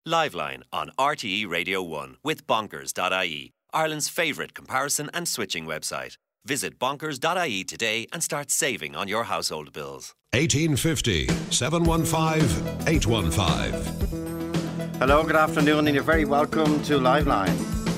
Liveline on RTE Radio 1 with Bonkers.ie, Ireland's favourite comparison and switching website. Visit Bonkers.ie today and start saving on your household bills. 1850 715 815. Hello, good afternoon, and you're very welcome to Liveline.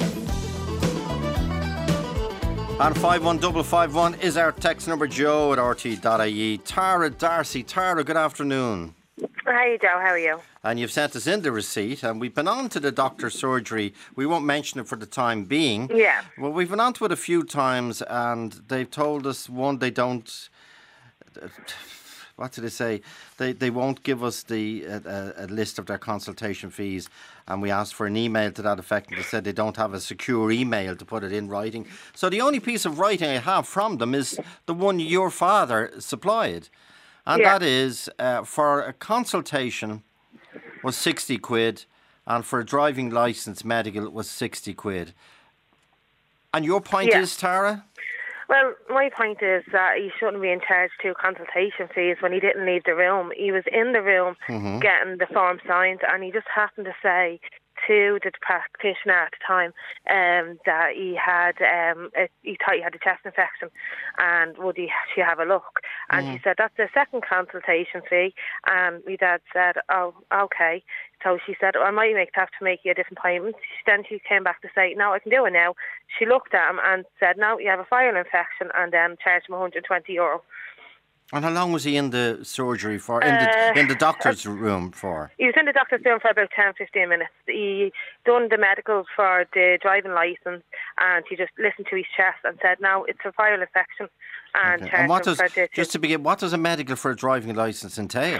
And 51551 is our text number. Joe at RT.ie. Tara Darcy. Tara, good afternoon. Hi, Joe. How are you? And you've sent us in the receipt, and we've been on to the doctor's surgery. We won't mention it for the time being. Yeah. Well, we've been on to it a few times, and they've told us, one, they don't... What did they say? They won't give us a list of their consultation fees, and we asked for an email to that effect, and they said they don't have a secure email to put it in writing. So the only piece of writing I have from them is the one your father supplied, and that is for a consultation was 60 quid, and for a driving licence medical was 60 quid. And your point is, Tara? Well, my point is that he shouldn't be in charge of consultation fees when he didn't leave the room. He was in the room getting the form signed, and he just happened to say to the practitioner at the time that he had he thought he had a chest infection, and would she have a look? And she said, that's the second consultation fee. And my dad said, oh, okay. So she said, I might have to make you a different appointment. Then she came back to say, no, I can do it now. She looked at him and said, no, you have a viral infection, and then charged him €120. And how long was he in the surgery for, in the doctor's room for? He was in the doctor's room for about 10-15 minutes. He done the medicals for the driving licence, and he just listened to his chest and said, no, it's a viral infection. And charged him for the... Just to begin, what does a medical for a driving licence entail?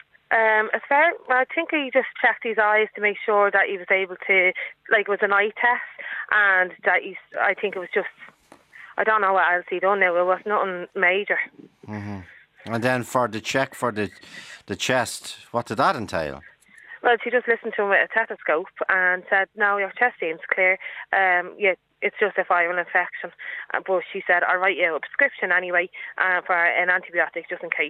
I think he just checked his eyes to make sure that he was able to, like, it was an eye test, and that I think it was just, I don't know what else he'd done now, it was nothing major. And then for the check for the chest, what did that entail? Well, she just listened to him with a stethoscope and said, no, your chest seems clear, it's just a viral infection. But she said, I'll write you a prescription anyway for an antibiotic just in case.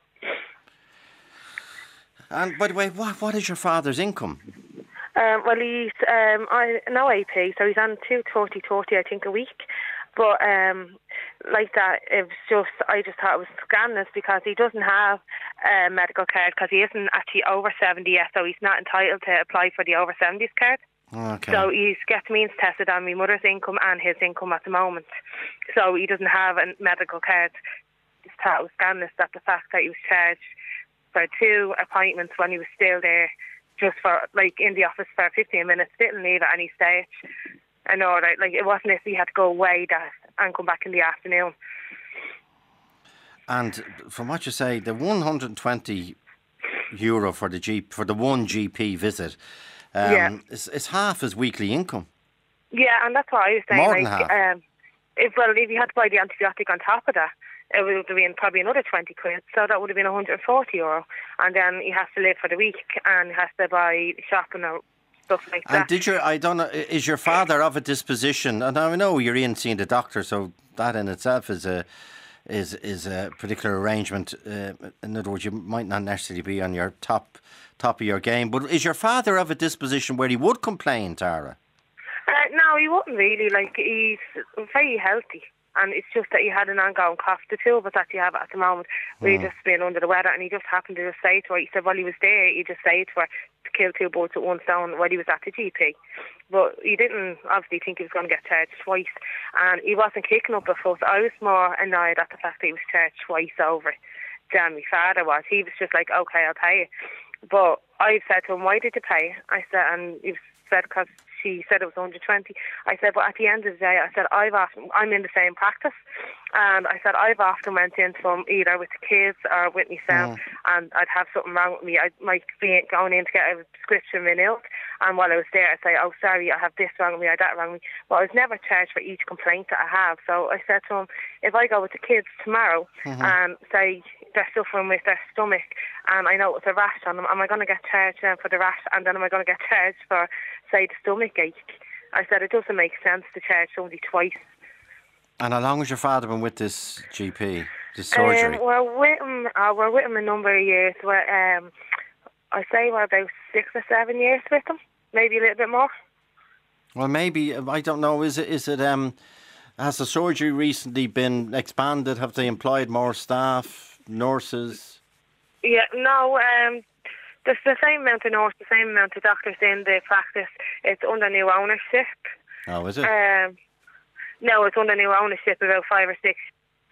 And by the way, what is your father's income? Well, he's no AP, so he's on 240 I think a week. But like that, it was just, I just thought it was scandalous because he doesn't have a medical card because he isn't actually over 70 yet, so he's not entitled to apply for the over 70s card. Okay. So he gets means tested on my mother's income and his income at the moment. So he doesn't have a medical card. Just thought it was scandalous that the fact that he was charged for 2 appointments when he was still there, just for, like, in the office for 15 minutes, didn't leave at any stage. And all that, like, it wasn't if he had to go away and come back in the afternoon. And from what you say, the €120 for the one GP visit is half his weekly income. Yeah, and that's what I was saying. More than half. If you had to buy the antibiotic on top of that, it would have been probably another 20 quid, so that would have been €140. And then he has to live for the week and he has to buy shopping or stuff like that. And is your father of a disposition, and I know you're in seeing the doctor, so that in itself is a particular arrangement. In other words, you might not necessarily be on your top of your game, but is your father of a disposition where he would complain, Tara? No, he wouldn't really. Like, he's very healthy. And it's just that he had an ongoing cough. The two of us actually have it at the moment. We've just been under the weather, and he just happened to just say to her, he said, while he was there, he just said to her to kill 2 birds with 1 stone while he was at the GP. But he didn't obviously think he was going to get charged twice. And he wasn't kicking up a fuss. I was more annoyed at the fact that he was charged twice over than my father was. He was just like, okay, I'll pay it. But I said to him, why did you pay? I said, and he said, because she said it was 120. I said, but at the end of the day, I said, I'm in the same practice. And I said, I've often went into them either with the kids or with myself, and I'd have something wrong with me. I might be going in to get a prescription renewed, and while I was there, I'd say, oh, sorry, I have this wrong with me or that wrong with me. But I was never charged for each complaint that I have. So I said to him, if I go with the kids tomorrow and say they're suffering with their stomach, and I know it's a rash on them, am I going to get charged then for the rash, and then am I going to get charged for, say, the stomach ache? I said, it doesn't make sense to charge somebody twice. And how long has your father been with this GP, this surgery? We're with him a number of years. I'd say we're about 6 or 7 years with them, maybe a little bit more. Well, maybe, I don't know, has the surgery recently been expanded? Have they employed more staff, nurses? Yeah, no, there's the same amount of nurses, the same amount of doctors in the practice. It's under new ownership. Oh, is it? No, it's under new ownership, about 5 or 6.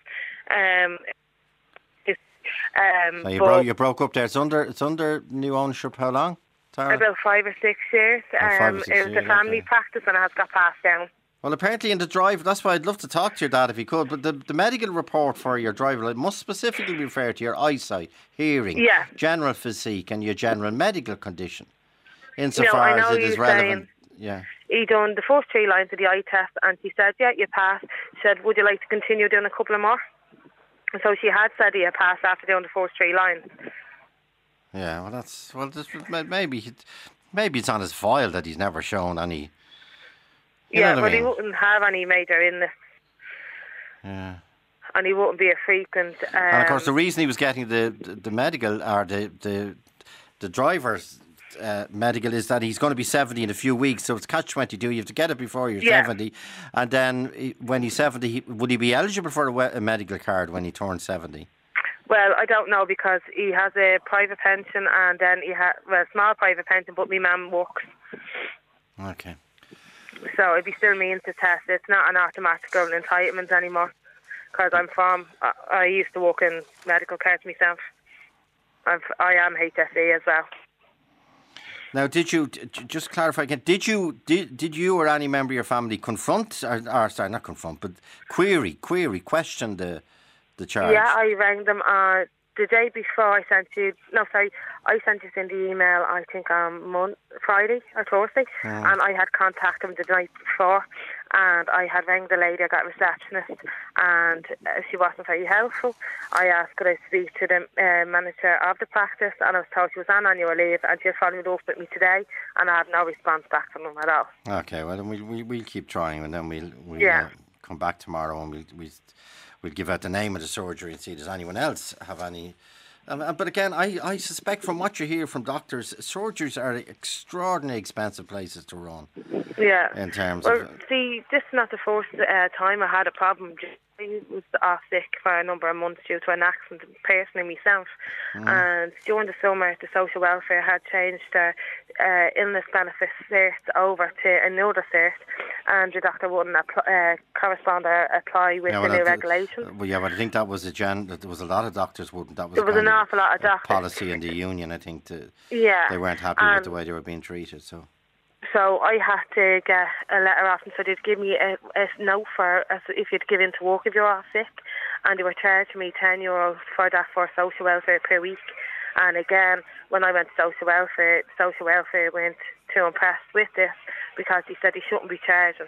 So you broke up there. It's under new ownership. How long, Tara? About 5 or 6 years. 5 or 6 it was a family practice and it has got passed down. Well, apparently in the drive, that's why I'd love to talk to your dad if he could, but the medical report for your driver must specifically refer to your eyesight, hearing, general physique and your general medical condition, insofar as it is relevant. Yeah. He done the first 3 lines of the eye test and she said, yeah, you passed. She said, would you like to continue doing a couple of more? And so she had said he had passed after doing the first 3 lines. Yeah, maybe it's on his file that he's never shown any. He wouldn't have any major illness. Yeah. And he wouldn't be a frequent. And of course, the reason he was getting the medical or the driver's medical is that he's going to be 70 in a few weeks, so it's catch-22. You have to get it before you're 70, and then when he's 70, would he be eligible for a medical card when he turns 70? Well, I don't know because he has a private pension and then he has a small private pension, but my mum works. Okay. So it'd be still means to test. It's not an automatic entitlement anymore because I used to work in medical care myself. I am HSE as well. Now, did you just clarify again? Did you or any member of your family question the charge? Yeah, I rang them the day before. I sent you in the email. I think on Friday or Thursday, and I had contacted them the night before, and I had rang the lady. I got a receptionist, and she wasn't very helpful. I asked could I speak to the manager of the practice, and I was told she was on annual leave, and she was following up with me today, and I have no response back from them at all. Okay, well then we'll keep trying, and then we'll come back tomorrow, and we'll give out the name of the surgery and see does anyone else have any. But again, I suspect from what you hear from doctors, surgeries are extraordinarily expensive places to run. Yeah. In terms of... see, this is not the first time I had a problem. I was off sick for a number of months due to an accident personally myself. And during the summer, the social welfare had changed their illness benefit cert over to another cert, and the doctor wouldn't correspond or apply with the new regulations. But I think that was there was a lot of doctors wouldn't. There was an awful lot of doctors. Policy in the union, I think. They weren't happy with the way they were being treated. So I had to get a letter off them, so they'd give me a note for if you'd give in to work if you're off sick, and they were charging me €10 for that for social welfare per week. And again, when I went to social welfare weren't too impressed with this because he said he shouldn't be charging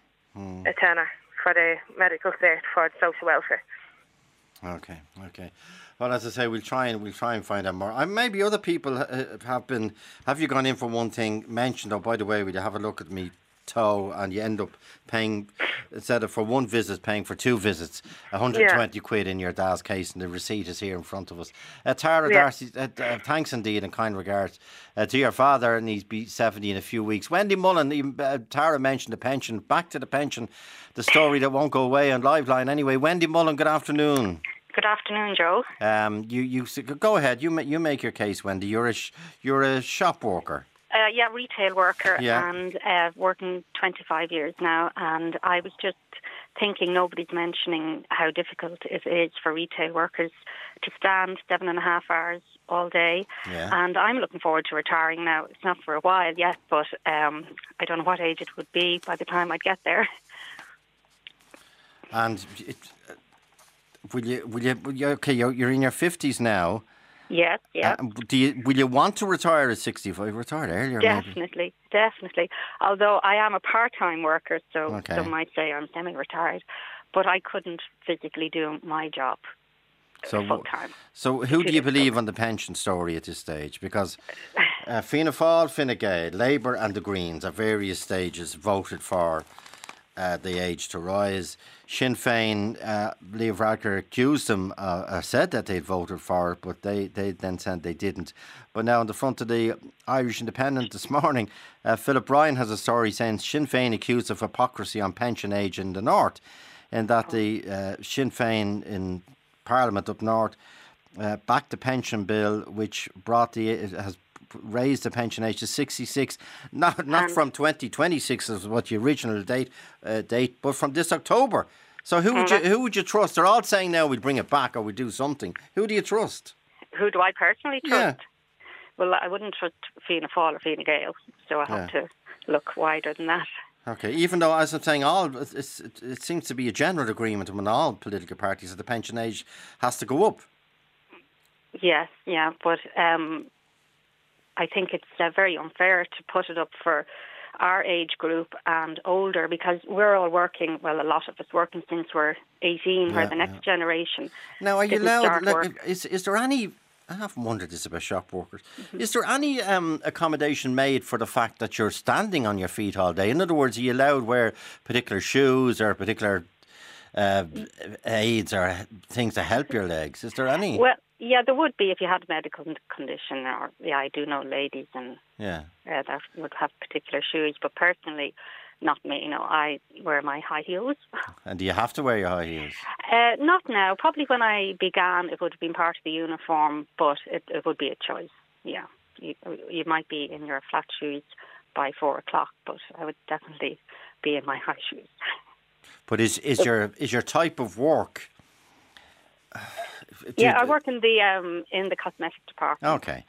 a tenner for the medical cert for the social welfare. Okay. Well, as I say, we'll try and find out more. Maybe other people have you gone in for one thing, mentioned, oh, by the way, will you have a look at me toe, and you end up paying, instead of for one visit, paying for 2 visits, 120 quid in your dad's case, and the receipt is here in front of us. Tara Darcy, thanks indeed and kind regards to your father, and he's be 70 in a few weeks. Wendy Mullen, Tara mentioned the pension. Back to the pension, the story that won't go away on Liveline anyway. Wendy Mullen, good afternoon. Good afternoon, Joe. You go ahead. You make your case, Wendy. You're a shop worker. Retail worker, and working 25 years now. And I was just thinking, nobody's mentioning how difficult it is for retail workers to stand 7.5 hours all day. Yeah. And I'm looking forward to retiring now. It's not for a while yet, but I don't know what age it would be by the time I'd get there. And will you? Okay, you're in your 50s now. Yes, yeah. Will you want to retire at 65? Retired earlier, definitely. Although I am a part-time worker, so some might say I'm semi-retired, but I couldn't physically do my job full-time. So who do you believe on the pension story at this stage? Because Fianna Fáil, Fine Gael, Labour and the Greens at various stages voted for the age to rise. Sinn Féin, Leo Varadkar accused them, said that they'd voted for it, but they then said they didn't. But now on the front of the Irish Independent this morning, Philip Ryan has a story saying Sinn Féin accused of hypocrisy on pension age in the North, and that the Sinn Féin in Parliament up north backed the pension bill, which has raised the pension age to 66, not from 2026 as what the original date, but from this October. So who would you trust? They're all saying now we'd bring it back or we'd do something. Who do you trust? Who do I personally trust? Yeah. Well, I wouldn't trust Fianna Fáil or Fine Gael, so I have to look wider than that. Okay, even though, as I'm saying, it seems to be a general agreement among all political parties that the pension age has to go up. Yes, yeah, but I think it's very unfair to put it up for our age group and older, because we're all working, well, a lot of us working since we're 18, where the next generation. Now, are you allowed, is there any, I often wondered this about shop workers, is there any accommodation made for the fact that you're standing on your feet all day? In other words, are you allowed to wear particular shoes or particular aids or things to help your legs? Is there any? Well, yeah, there would be if you had a medical condition, or I do know ladies and that would have particular shoes. But personally, not me. I wear my high heels. And do you have to wear your high heels? Not now. Probably when I began, it would have been part of the uniform, but it would be a choice. Yeah, you might be in your flat shoes by 4:00, but I would definitely be in my high shoes. But is your type of work? I work in the cosmetic department. Okay.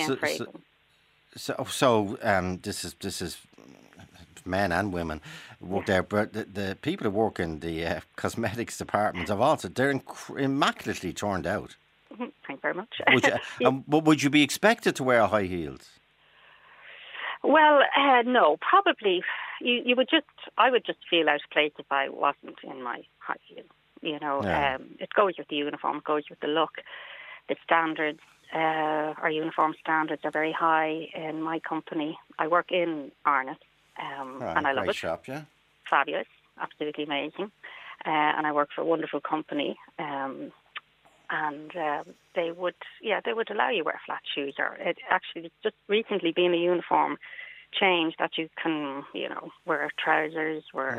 So this is men and women work there, but the people who work in the cosmetics departments they're immaculately turned out. Thank you very much. But would you be expected to wear high heels? Well, no, probably. I would just feel out of place if I wasn't in my high heels. It goes with the uniform, it goes with the look. The standards, our uniform standards are very high in my company. I work in Arnott, and I love it. Great shop, yeah. Fabulous, absolutely amazing. And I work for a wonderful company. And they would allow you to wear flat shoes. Or it's just recently been a uniform change that you can, wear trousers,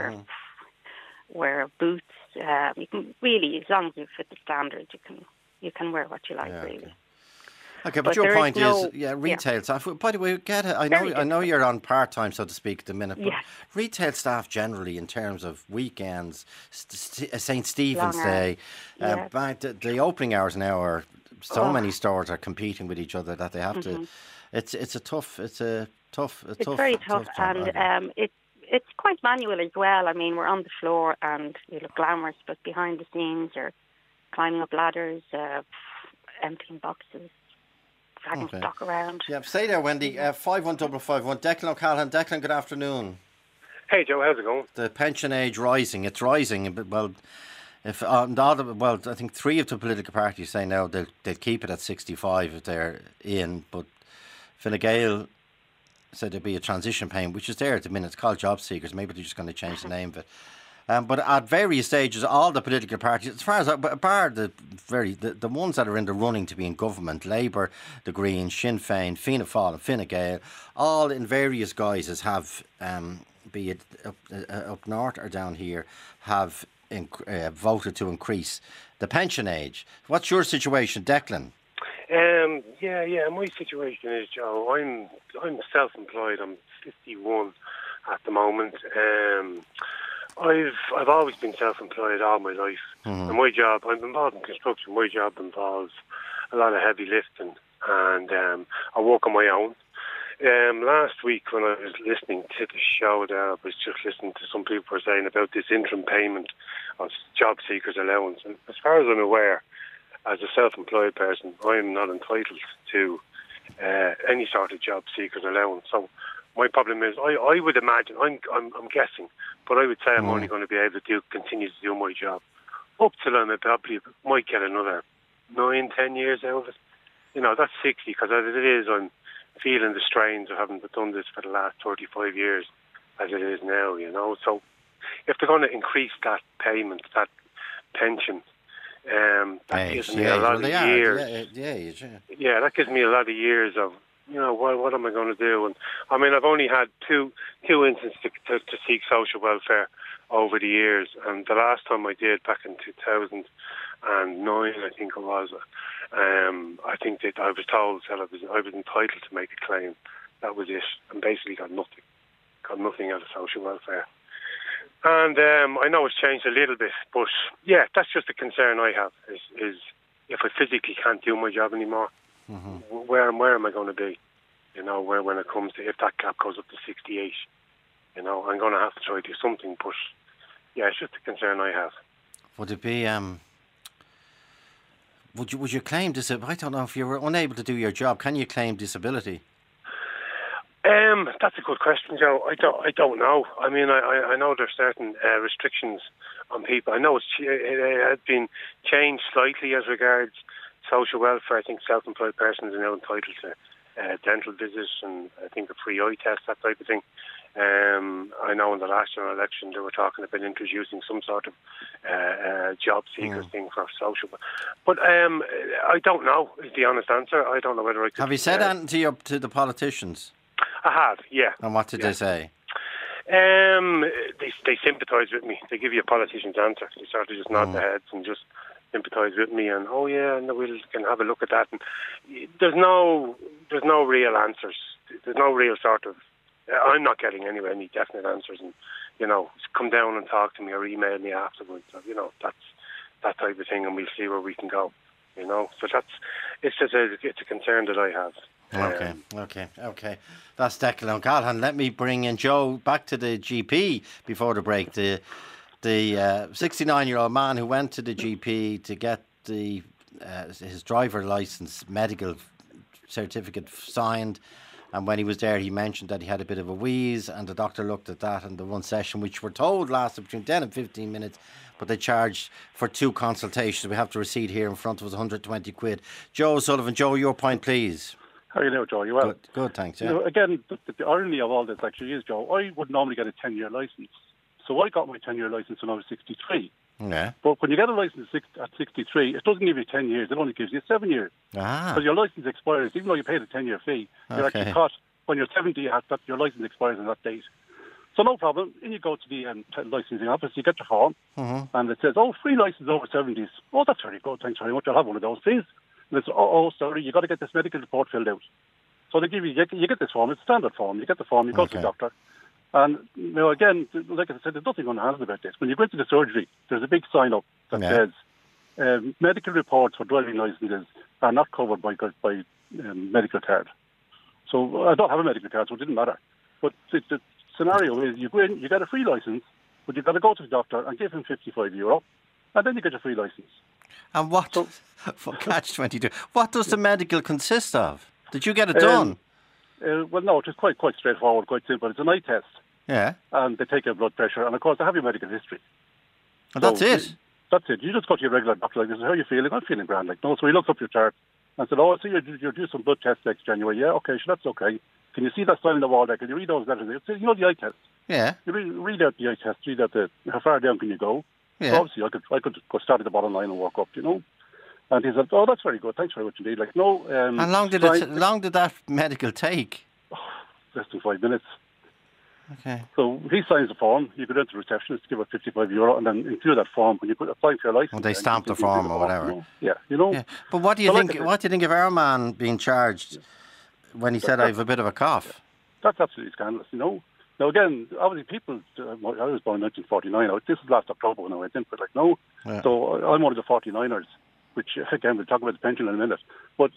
wear boots. You can really, as long as you fit the standards, you can wear what you like, really. Okay, but your point is, retail staff. By the way, I know you're on part time, so to speak, at the minute. But retail staff generally, in terms of weekends, St. Stephen's Day, the opening hours now are so many stores are competing with each other that they have to. It's very tough, and it's quite manual as well. I mean, we're on the floor and you look glamorous, but behind the scenes you're climbing up ladders, emptying boxes, dragging stock around. Yeah, stay there, Wendy. 51551. Declan O'Callaghan. Declan, good afternoon. Hey, Joe, how's it going? The pension age rising. It's rising. Well, I think 3 of the political parties say now they'll keep it at 65 if they're in, but Fine Gael said there'd be a transition payment, which is there at the minute. It's called Job Seekers. Maybe they're just going to change the name of it. But at various stages, all the political parties, as far as bar the ones that are in the running to be in government, Labour, the Greens, Sinn Féin, Fianna Fáil and Fine Gael, all in various guises have, be it up north or down here, have voted to increase the pension age. What's your situation, Declan? My situation is, Joe, I'm self-employed. I'm 51 at the moment. I've always been self-employed all my life. And my job, I'm involved in construction. My job involves a lot of heavy lifting, and I work on my own. Last week when I was listening to the show there, I was just listening to some people were saying about this interim payment of job seekers allowance. And as far as I'm aware, as a self-employed person, I am not entitled to any sort of job seekers allowance. So my problem is, I would imagine, I'm guessing, but I would say I'm only going to be able to continue to do my job up till I probably might get another 9-10 years out of it. That's 60, because as it is, I'm feeling the strains of having done this for the last 35 years as it is now, So if they're going to increase that payment, that pension, that gives me a lot of years. Yeah, that gives me a lot of years of, what am I going to do? And I mean, I've only had two instances to seek social welfare over the years, and the last time I did, back in 2009, I think it was, I think that I was told that I was entitled to make a claim. That was it, and basically got nothing out of social welfare. And I know it's changed a little bit, but yeah, that's just a concern I have, is if I physically can't do my job anymore, where am I going to be? When it comes to, if that gap goes up to 68, I'm going to have to try to do something, but yeah, it's just a concern I have. Would it be, would you claim disability? I don't know, if you were unable to do your job, can you claim disability? That's a good question, Joe. I don't know. I mean, I know there's certain restrictions on people. I know it has been changed slightly as regards social welfare. I think self-employed persons are now entitled to dental visits and I think a free eye test, that type of thing. I know in the last general election they were talking about introducing some sort of job seekers thing for social. But I don't know is the honest answer. I don't know whether I could... Have you said anything to the politicians? I have, yeah. And what did they say? They sympathise with me. They give you a politician's answer. They sort of just nod their heads and just sympathise with me, and we can have a look at that. And there's no real answers. There's no real sort of... I'm not getting any definite answers, and come down and talk to me or email me afterwards. So, that's that type of thing, and we'll see where we can go. So it's a concern that I have. Okay. That's Declan O'Callaghan. Let me bring in Joe back to the GP before the break. The 69-year-old man who went to the GP to get his driver licence medical certificate signed, and when he was there he mentioned that he had a bit of a wheeze, and the doctor looked at that, and the one session, which we're told lasted between 10 and 15 minutes, but they charged for 2 consultations. We have the receipt here in front of us, 120 quid. Joe Sullivan. Joe, your point please. How are you now, Joe? You well? Good, thanks. Yeah. Again, the irony of all this actually is, Joe, I would normally get a 10-year licence. So I got my 10-year licence when I was 63. Yeah. But when you get a licence at 63, it doesn't give you 10 years. It only gives you 7 years. Because your licence expires, even though you paid a 10-year fee, you're actually caught when you're 70, your licence expires on that date. So no problem. In you go to the licensing office, you get your form, and it says, free licence over 70s. Oh, that's very good. Thanks very much. I'll have one of those, please. And it's, sorry, you got to get this medical report filled out. So they give you get this form. It's a standard form. You get the form, you go to the doctor. And again, like I said, there's nothing unhandled about this. When you go into the surgery, there's a big sign up that says medical reports for driving licences are not covered by medical card. So I don't have a medical card, so it didn't matter. But the scenario is you go in, you get a free licence, but you've got to go to the doctor and give him €55, and then you get a free licence. And what, for catch-22, what does the medical consist of? Did you get it done? Well, no, it's quite straightforward, quite simple. It's an eye test. Yeah. And they take your blood pressure, and of course they have your medical history. And that's it? That's it. You just go to your regular doctor like this. How are you feeling? I'm feeling grand. So he looks up your chart and said, I see you're due some blood tests next January. Yeah, okay, sure, that's okay. Can you see that sign on the wall there? Can you read those letters? The eye test. Yeah. You read out the eye test, read out how far down can you go. Yeah. So obviously I could go start at the bottom line and walk up, And he said, that's very good. Thanks very much indeed. How long did that medical take? Less than 5 minutes. Okay. So he signs the form. You go down to the receptionist, give her €55, and then include that form when you apply for your license. Well, they stamp the form or whatever. Yeah, Yeah. But what do you think? What do you think of our man being charged when he said I have a bit of a cough? That's absolutely scandalous. Now again, obviously people. I was born in 1949. This is last October when I went in, but Yeah. So I'm one of the 49ers. Which again we'll talk about the pension in a minute. But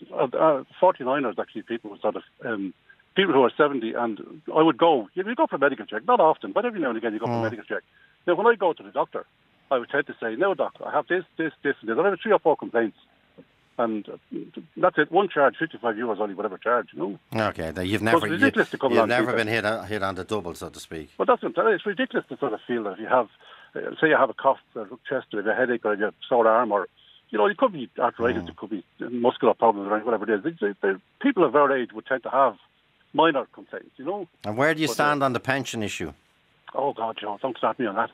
49ers actually people sort of. People who are 70, and I would go. You go for a medical check, not often, but every now and again you go for a medical check. Now, when I go to the doctor, I would tend to say, "No, doctor, I have this, and this. I have 3 or 4 complaints, and that's it. One charge, €55 only, whatever charge, Okay, you've never been hit on the double, so to speak. Well, it's ridiculous to sort of feel that if you have, say, you have a cough, a chest, or a headache, or a sore arm, or it could be arthritis, it could be muscular problems, or whatever it is. People of our age would tend to have minor complaints, And where do you stand on the pension issue? Oh God, Joe, don't start me on that.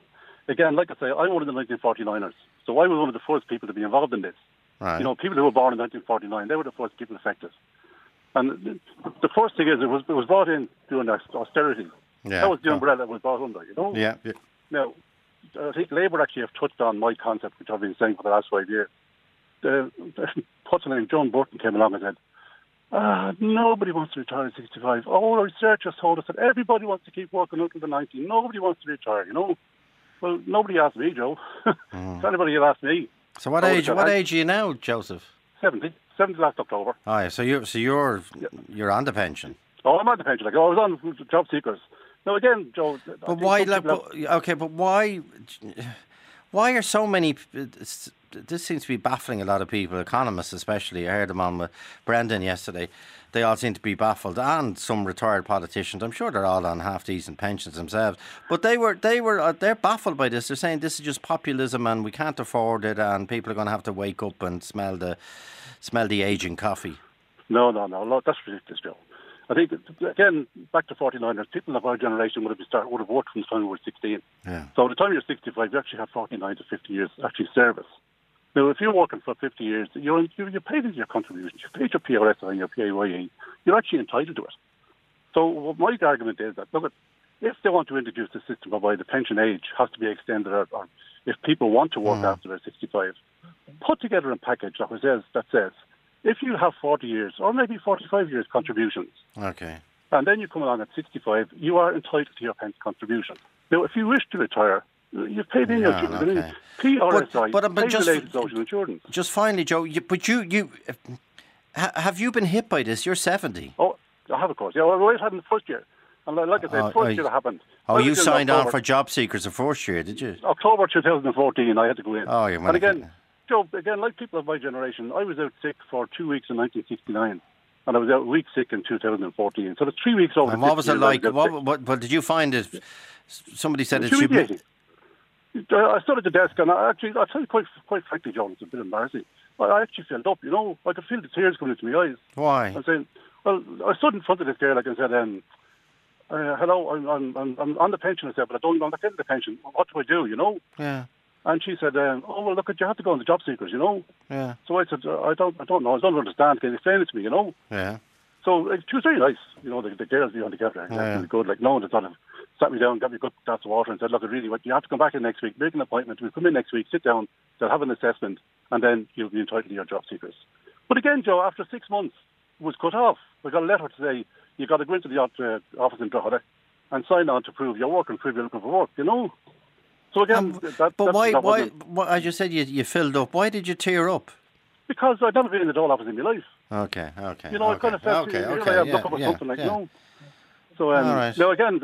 again, like I say, I'm one of the 1949ers. So I was one of the first people to be involved in this. Right. You know, people who were born in 1949, they were the first people affected. And the first thing is, it was brought in during austerity. Yeah. That was the umbrella that was brought under, you know? Yeah. Now, I think Labour actually have touched on my concept, which I've been saying for the last 5 years. What's her name? John Burton came along and said, nobody wants to retire at 65. All our researchers told us that everybody wants to keep working until the 90. Nobody wants to retire, you know? Well, nobody asked me, Joe. If anybody had asked me. So what age are you now, Joseph? 70 last October. Oh, yeah. So you're on the pension. Oh, I'm on the pension. Like, I was on job seekers. Now again, Joe. But why? But why are so many? This seems to be baffling a lot of people, economists especially. I heard them on with Brendan yesterday. They all seem to be baffled, and some retired politicians. I'm sure they're all on half decent pensions themselves. But they're baffled by this. They're saying this is just populism, and we can't afford it, and people are going to have to wake up and smell the aging coffee. No, that's ridiculous, Joe. I think, again, back to 49ers, people of our generation would have worked from the time we were 16. Yeah. So by the time you're 65, you actually have 49 to 50 years actually service. Now, if you're working for 50 years, you paid into your contributions, you paid your PRSI and your PAYE, you're actually entitled to it. So what my argument is that, look, if they want to introduce the system whereby the pension age has to be extended, or if people want to work after they're 65, put together a package that says, if you have 40 years or maybe 45 years contributions, okay, and then you come along at 65, you are entitled to your pension contribution. Now, if you wish to retire, you've paid in your PRSI, paid-related social insurance. Just finally, Joe, have you been hit by this? You're 70. Oh, I have, of course. Yeah, well, it happened the first year. And like I said, the first year it happened. Oh, you signed on for job seekers the first year, did you? October 2014, I had to go in. Oh, you might. And again, Joe, like people of my generation, I was out sick for 2 weeks in 1969, and I was out week sick in 2014. So the 3 weeks over. And what was it like? What did you find it? Somebody said it's humiliating. I stood at the desk, and I'll tell you quite frankly, John, it's a bit embarrassing. I actually filled up, you know. I could feel the tears coming into my eyes. Why? I'm saying, well, I stood in front of this girl, like I said, hello, I'm on the pension, I said, but I'm not getting the pension. What do I do, you know? Yeah. And she said, oh, well, look, you have to go on the job seekers, you know? Yeah. So I said, I don't know, I don't understand. Can you explain it to me, you know? Yeah. So she was very nice, you know, the girls behind the counter. Really good, like, no one sort of sat me down, got me a good glass of water and said, look, you have to come back in next week, make an appointment. We'll come in next week, sit down, they'll have an assessment, and then you'll be entitled to your job seekers. But again, Joe, after 6 months, it was cut off. We got a letter to say, you got to go into the office in Drogheda and sign on to prove you're working, prove you're looking for work, you know? So again, why? As you said, you filled up. Why did you tear up? Because I'd never been in the dole office in my life. Okay. You know, I kind of felt, look up at something like, you know. So, right. Now again,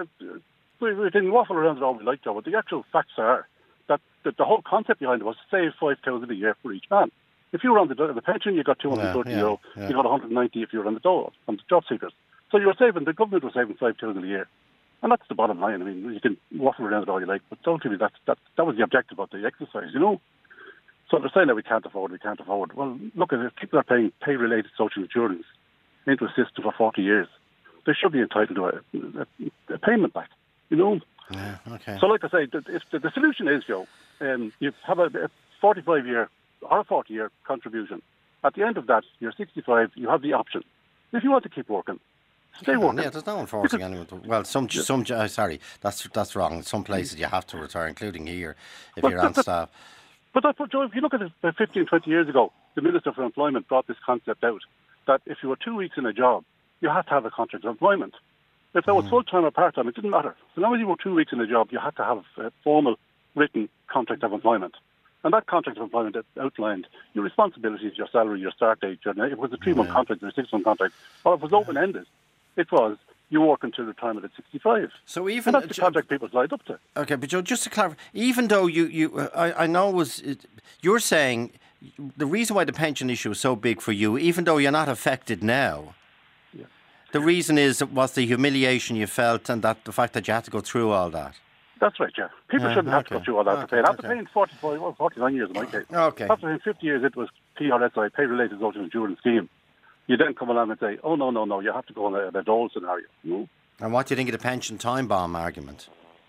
we can waffle around it all we like, Joe, but the actual facts are that the whole concept behind it was to save $5,000 a year for each man. If you were on the pension, you got €230. You got 190 if you were on the job seekers. So you were saving. The government was saving $5,000 a year. And that's the bottom line. I mean, you can waffle around it all you like, but ultimately that was the objective of the exercise, you know? So they're saying that we can't afford. Well, look, if people are paying pay-related social insurance into a system for 40 years, they should be entitled to a payment back, you know? Yeah, okay. So like I say, if the solution is, Joe, you have a 45-year or a 40-year contribution. At the end of that, you're 65, you have the option. If you want to keep working, stay working. Yeah, there's no one forcing anyone to. Well, sorry, that's wrong. Some places you have to retire, including here, if you're on staff. But Joe, if you look at it 15, 20 years ago, the Minister for Employment brought this concept out, that if you were 2 weeks in a job, you had to have a contract of employment. If that was full-time or part-time, it didn't matter. So long as you were 2 weeks in a job, you had to have a formal written contract of employment. And that contract of employment outlined your responsibilities, your salary, your start date. It was a 3-month contract or a 6-month contract. Or if it was open-ended, it was you work until retirement at 65. So even and that's the contract people signed up to. Okay, but Joe, just to clarify, even though I know you're saying the reason why the pension issue is so big for you, even though you're not affected now, the reason was the humiliation you felt and that the fact that you had to go through all that. That's right, yeah. People shouldn't have to go through all that to pay. After paying 45 or 49 years in my case. Okay. After paying 50 years, it was PRSI, pay-related social insurance scheme. You then come along and say, oh, no, you have to go on a dole scenario. No? And what do you think of the pension time bomb argument?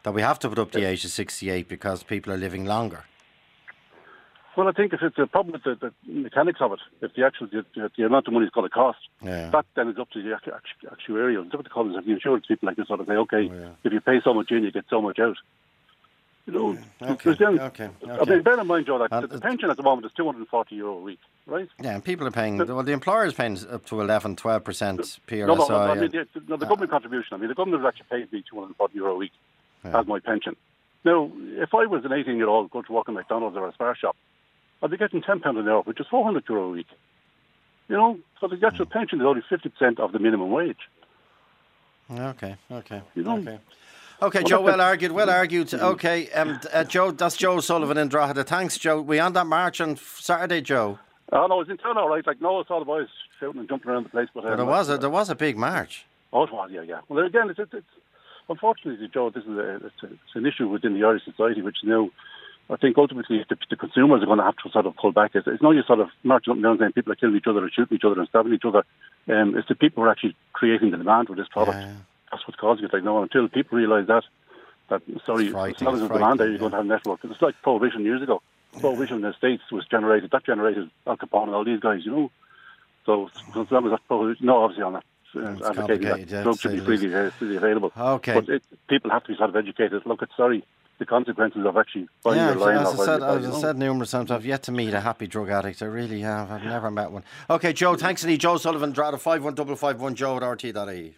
That we have to put up the age of 68 because people are living longer. Well, I think if it's a problem with the mechanics of it, if the amount of money is going to cost, that then is up to the actuarial. It's up to the insurance people like this sort of say, okay, if you pay so much in, you get so much out. You know, okay. I mean, bear in mind, Joe, that the pension at the moment is €240 a week, right? Yeah, and people are paying, the employer is paying up to 11, 12% PRSI. No, I mean, the government contribution, the government has actually paid me €240 a week as my pension. Now, if I was an 18-year-old going to work in McDonald's or a Spar shop, I'd be getting £10 an hour, which is €400 a week. You know, so the actual pension is only 50% of the minimum wage. Okay. You know? Okay, Joe, well argued. Okay, Joe, that's Joe Sullivan in Drogheda. Thanks, Joe. We on that march on Saturday, Joe? Oh, no, it was in town all right. Like, no, I saw the boys shouting and jumping around the place. But there was a big march. Oh, it was, yeah. Well, again, it's unfortunately, Joe, this is it's an issue within the Irish society, which now, I think ultimately the consumers are going to have to sort of pull back. It's no use sort of marching up and down saying people are killing each other and shooting each other and stabbing each other. It's the people who are actually creating the demand for this product. Yeah. That's what's causing it. Like, no, until people realise that as long as there's demand there, you're going to have a network. It's like Prohibition years ago. Prohibition in the States generated Al Capone and all these guys, you know. So as long as that's Prohibition, no, obviously on that. Advocating that drugs should be freely available. Okay. But people have to be sort of educated. Look, the consequences of actually buying your line. As I said numerous times, I've yet to meet a happy drug addict. I really have. I've never met one. Okay, Joe, thanks indeed. Joe Sullivan, Drogheda, 51551, Joe at RT.ie.